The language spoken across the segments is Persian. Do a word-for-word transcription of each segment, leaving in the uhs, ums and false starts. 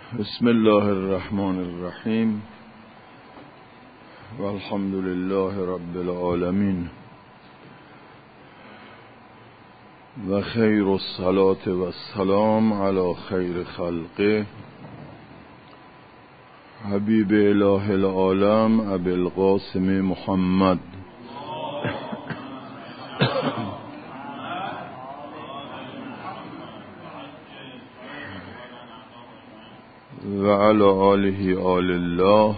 بسم الله الرحمن الرحیم والحمد لله رب العالمین و خیر الصلاة و السلام علی خیر خلقه حبیب اله العالم ابی القاسم محمد و علی آله آل الله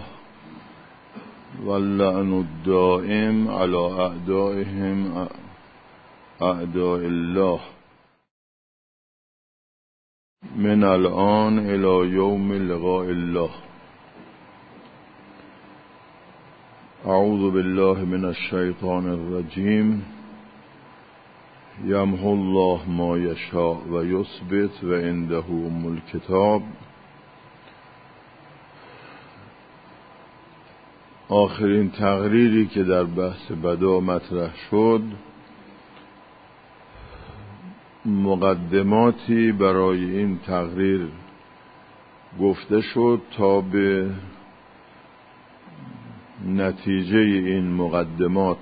واللعن الدائم علی اعدائهم اعداء الله من الان الى یوم لقاء الله. اعوذ بالله من الشیطان الرجیم. یمحو الله ما یشاء و یثبت و عنده ام الکتاب. آخرین تقریری که در بحث بدا مطرح شد مقدماتی برای این تقریر گفته شد تا به نتیجه این مقدمات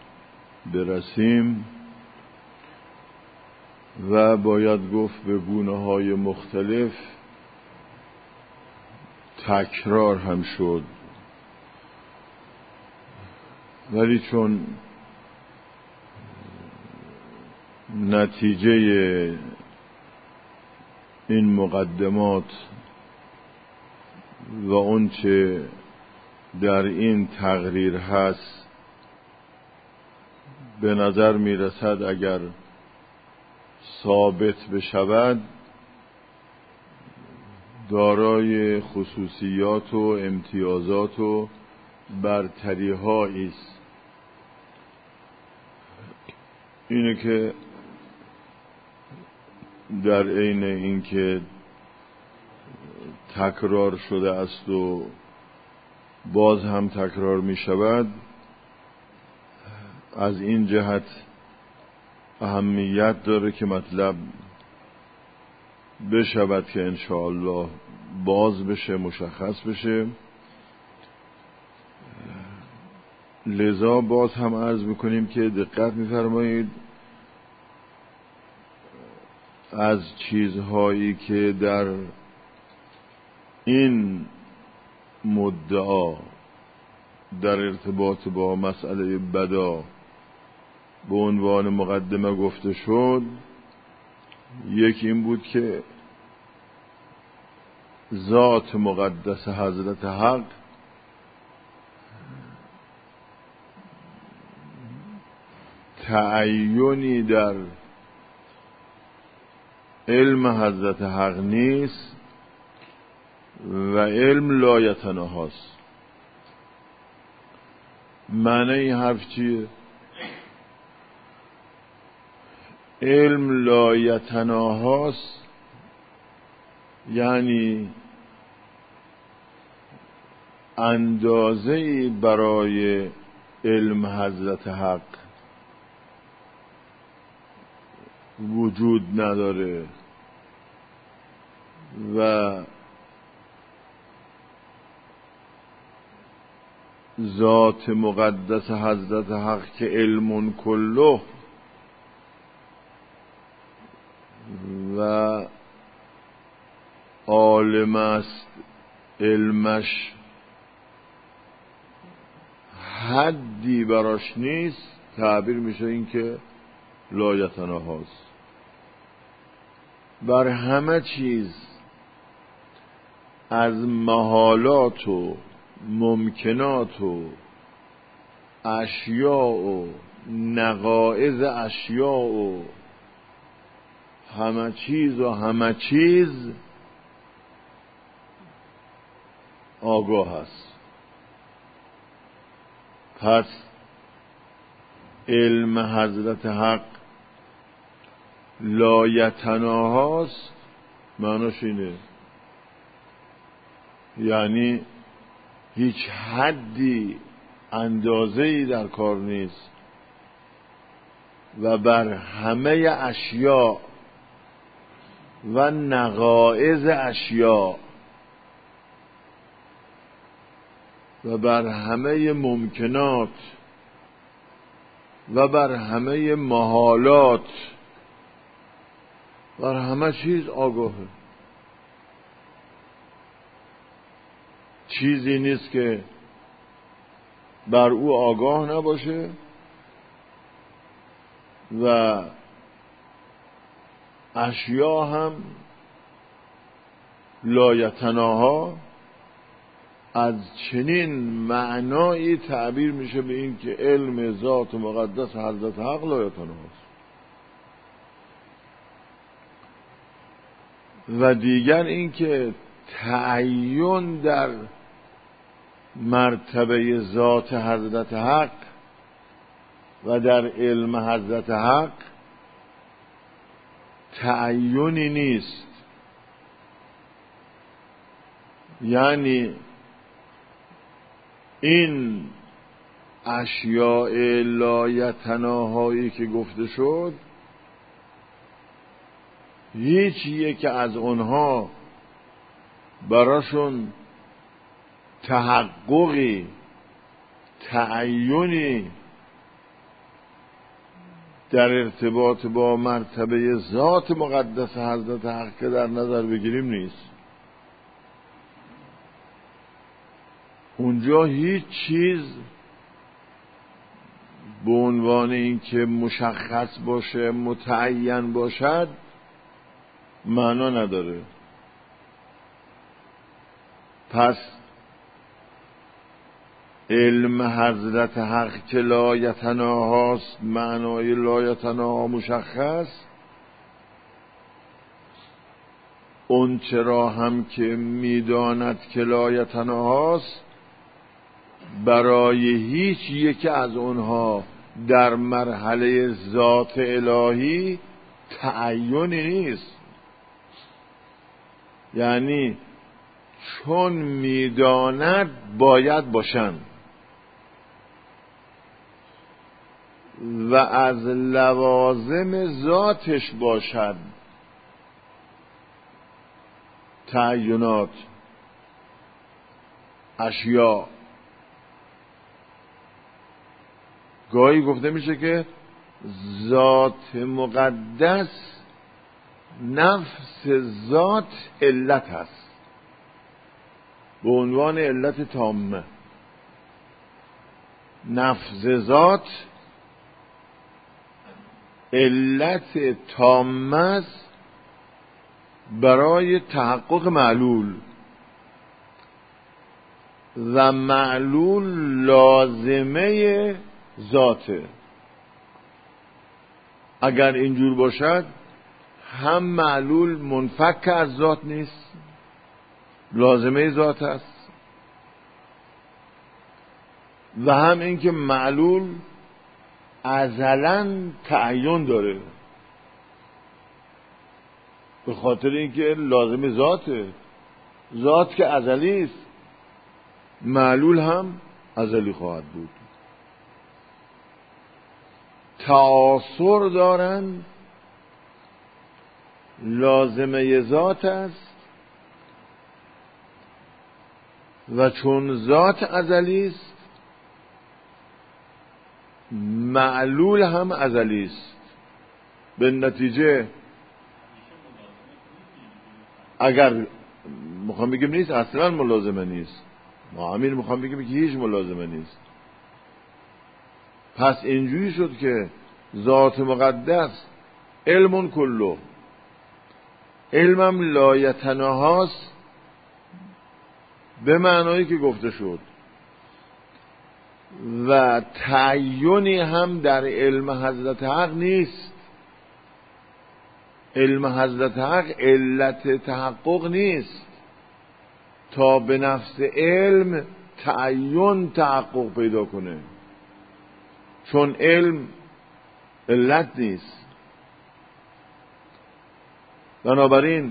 برسیم و باید گفت به گونه‌های مختلف تکرار هم شد، ولی چون نتیجه این مقدمات و اون چه در این تقریر هست به نظر می رسد اگر ثابت بشود دارای خصوصیات و امتیازات و برتری هایی است. اینه که در عین اینکه تکرار شده است و باز هم تکرار می شود، از این جهت اهمیت داره که مطلب بشود که انشاءالله باز بشه، مشخص بشه. لذا باز هم عرض میکنیم که دقت میفرمایید از چیزهایی که در این مدعا در ارتباط با مسئله بدا به عنوان مقدمه گفته شد، یکی این بود که ذات مقدس حضرت حق تعینی در علم حضرت حق نیست و علم لا یتناهاست. معنی این حرف چیه؟ علم لا یتناهاست یعنی اندازه‌ای برای علم حضرت حق وجود نداره و ذات مقدس حضرت حق که علم کله و عالم است، علمش حدی براش نیست، تعبیر میشه این که لا یتناهاست. بر همه چیز از محالات و ممکنات و اشیاء و نقائض اشیاء و همه چیز و همه چیز آگاه است. پس علم حضرت حق لا یتناهاست معناش اینه یعنی هیچ حدی اندازه‌ای در کار نیست و بر همه اشیاء و نقائض اشیاء و بر همه ممکنات و بر همه محالات، بر همه چیز آگاهه. چیزی نیست که بر او آگاه نباشه و اشیا هم لایتناها از چنین معنایی تعبیر میشه به این که علم ذات مقدس حضرت حق لایتناهاست. و دیگر این که تعین در مرتبه ذات حضرت حق و در علم حضرت حق تعینی نیست. یعنی این اشیاء لایتناهایی که گفته شد، هیچ یک از اونها براشون تحققی، تعینی در ارتباط با مرتبه ذات مقدس حضرت حق که در نظر بگیریم نیست. اونجا هیچ چیز به عنوان این که مشخص باشه، متعین باشد، معنا نداره. پس علم حضرت حق که لایتناهاست، معنای لایتناها مشخص، اون چرا هم که میداند که لایتناهاست، برای هیچ یک از اونها در مرحله ذات الهی تعینی نیست. یعنی چون میداند باید باشند و از لوازم ذاتش باشد. تعینات، اشیاء، گاهی گفته میشه که ذات مقدس نفس ذات علت هست، به عنوان علت تامه. نفس ذات علت تامه است برای تحقق معلول و معلول لازمه ذاته. اگر اینجور باشد هم معلول منفک از ذات نیست، لازمه ذات است، و هم اینکه معلول ازلاً تعین داره، به خاطر اینکه لازمه ذاته. ذات که ازلی است، معلول هم ازلی خواهد بود. تعاصر دارند، لازمه ذات است و چون ذات ازلی است، معلول هم ازلی است. به نتیجه اگر میخوام بگیم نیست، اصلا ملازمه نیست. ما همین میخوام بگیم که هیچ ملازمه نیست. پس اینجوری شد که ذات مقدس علم کله، علمم لایتناهاست به معنایی که گفته شد، و تعینی هم در علم حضرت حق نیست. علم حضرت حق علت تحقق نیست تا به نفس علم تعین تحقق پیدا کنه، چون علم علت نیست. بنابراین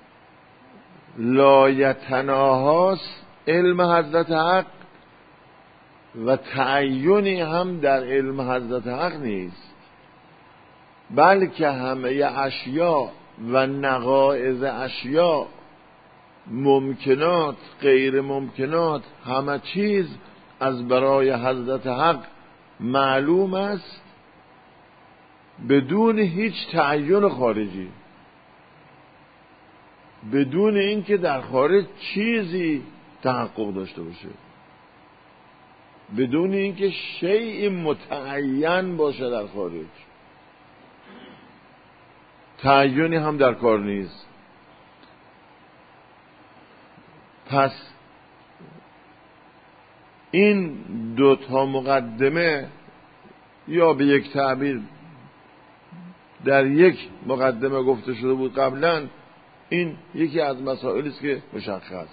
لایتناهاست علم حضرت حق و تعینی هم در علم حضرت حق نیست، بلکه همه اشیاء و نقائض اشیاء، ممکنات، غیر ممکنات، همه چیز از برای حضرت حق معلوم است بدون هیچ تعین خارجی، بدون اینکه در خارج چیزی تحقق داشته باشه، بدون اینکه شیء متعین باشه در خارج. تعینی هم در کار نیست. پس این دو تا مقدمه، یا به یک تعبیر در یک مقدمه گفته شده بود قبلا، این یکی از مسائلی است که مشخص.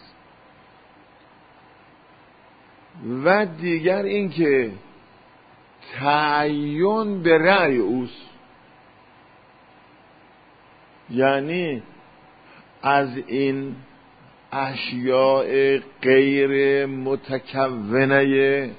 و دیگر این که تعین به رأی اوست، یعنی از این اشیاء غیر متکونه،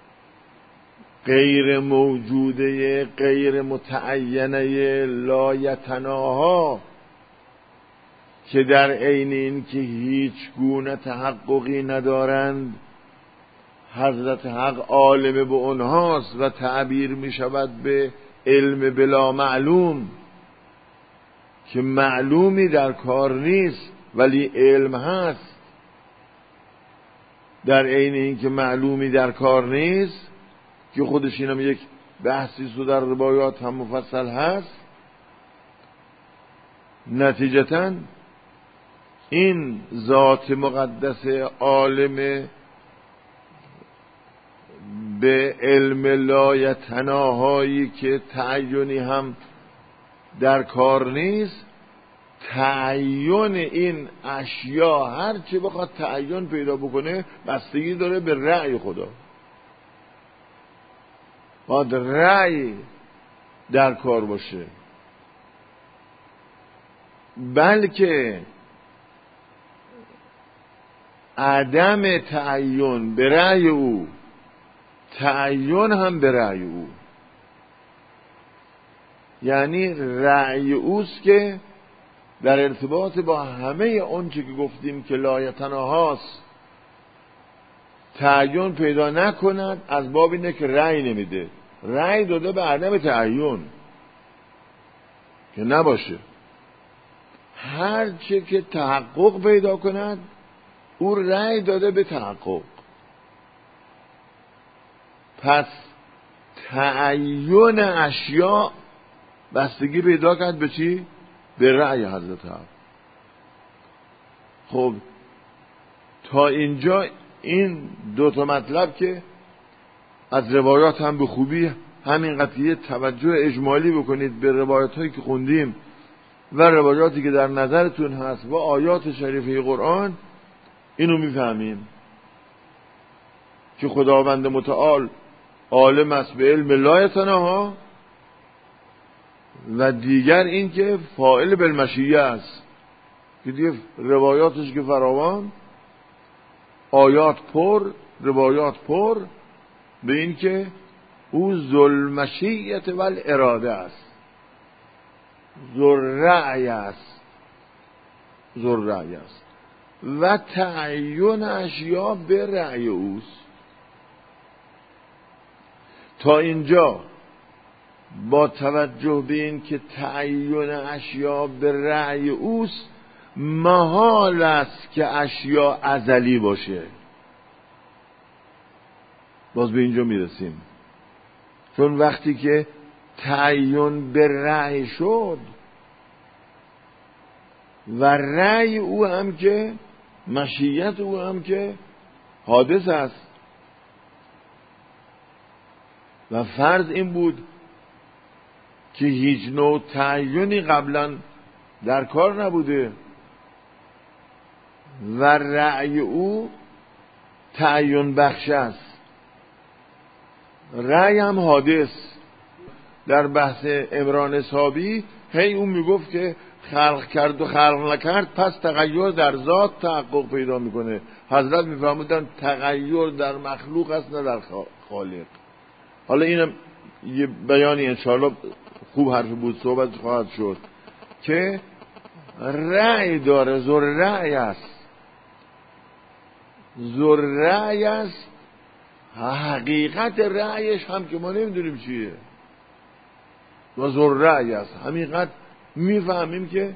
غیر موجوده، غیر متعینه، لایتناها، که در عین این که هیچ گونه تحققی ندارند، حضرت حق عالم به اونهاست و تعبیر می شود به علم بلا معلوم، که معلومی در کار نیست ولی علم هست. در عین این که معلومی در کار نیست، که خودش اینم یک بحثی سو در روایات هم مفصل هست، نتیجتاً این ذات مقدس عالم به علم لایتناهایی که تعینی هم در کار نیست، تعین این اشیا هر چی بخواد تعین پیدا بکنه بستگی داره به رأی خدا. باید رأی در کار باشه، بلکه عدم تعین به رأی او، تعین هم به رأی او. یعنی رأی اوست که در ارتباط با همه اون چی که گفتیم که لایتناهاست تعین پیدا نکند، از باب اینه که رأی نمیده. رأی داده به عدم تعین که نباشه. هر چی که تحقق پیدا کند او رأی داده به تحقق. پس تعین اشیاء بستگی پیدا کرد به چی؟ به رأی حضرت حق. خب تا اینجا این دو تا مطلب که از روایات هم به خوبی همین قضیه توجه اجمالی بکنید به روایات هایی که خوندیم و روایاتی که در نظرتون هست و آیات شریفه قرآن، اینو میفهمیم که خداوند متعال عالم است به علم لایتناها، و دیگر این که فاعل بالمشیه است، که دیگه روایاتش که فراوان، آیات پر، روایات پر به این که او ذوالمشیة و الاراده است، ذوالرأی است، ذوالرأی است و تعین اشیاء به رأی اوست. تا اینجا با توجه به این که تعین اشیاء به رأی اوست، محال است که اشیاء ازلی باشه. باز به اینجا میرسیم، چون وقتی که تعین به رأی شد و رأی او هم که مشیت او هم که حادث است، و فرض این بود که هیچ نوع تعیینی قبلا در کار نبوده و رأی او تعیین بخش است، رأی هم حادث. در بحث عمران اصحابی هی اون میگفت که خلق کرد و خلق نکرد، پس تغییر در ذات تحقق پیدا میکنه. حضرت میفرمودن تغییر در مخلوق است نه در خالق. حالا اینم یه بیانی انشاءالله خوب حرف بود، صحبت خواهد شد که رأی داره، ذوالرأی است، ذوالرأی است حقیقت رأیش هم که ما نمیدونیم چیه و ذو رأی است. حقیقت میفهمیم که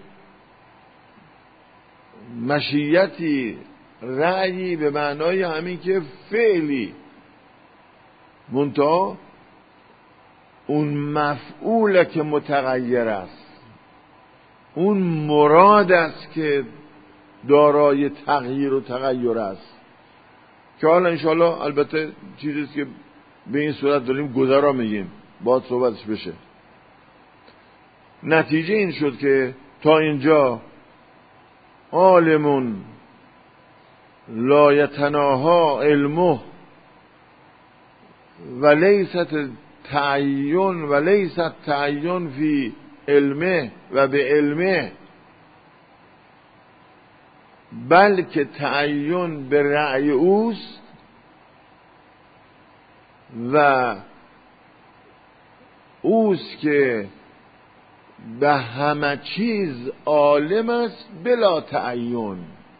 مشیتی رأیی به معنای همین که فعلی، منتها اون مفعول که متغیر است، اون مراد است که دارای تغییر و تغیر است، که حالا انشاءالله البته چیزیست که به این صورت داریم گذرا میگیم، باید صحبتش بشه. نتیجه این شد که تا اینجا عالمون لا یتناها علمه و لیست تعین و لیست تعین فی علمه و به علمه، بلکه تعین به رأی اوست و اوست که به همه چیز عالم است بلا تعین،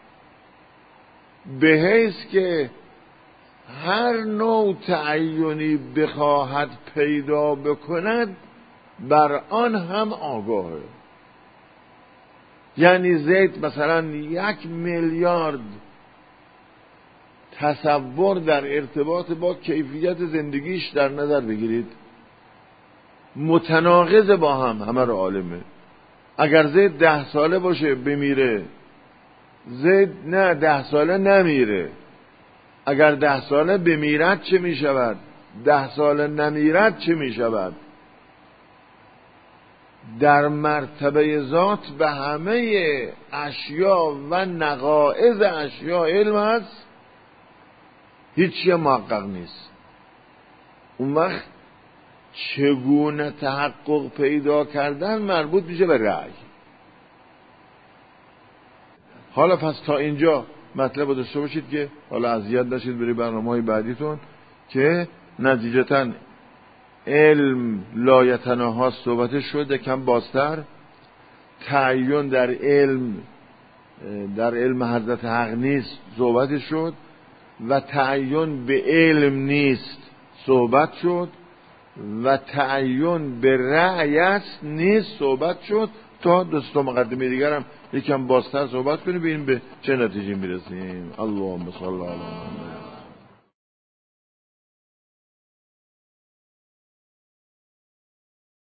به حیث که هر نوع تعینی بخواهد پیدا بکند بر آن هم آگاهه. یعنی زید مثلا یک میلیارد تصور در ارتباط با کیفیت زندگیش در نظر بگیرید، متناقض با هم، همه رو عالمه. اگر زید ده ساله باشه بمیره، زید نه ده ساله نمیره. اگر ده ساله بمیرد چه می شود؟ ده ساله نمیرد چه می شود؟ در مرتبه ذات به همه اشیا و نقائض اشیا علم هست، هیچی محقق نیست. اون وقت چگونه تحقق پیدا کردن مربوط میشه به رأی. حالا پس تا اینجا مطلب رو داشته باشید که حالا اذیت نشید بری برنامه‌های بعدیتون، که نتیجتاً علم لایتناها صحبتش شده کم بازتر، تعین در علم در علم حضرت حق نیست صحبتش شد، و تعین به علم نیست صحبت شد، و تعین به رأی است نیست صحبت شد. تا دوستا مقدمه دیگرم یکم بازتر صحبت کنیم ببینیم به چه نتیجه میرسیم. اللهم صل علی محمد.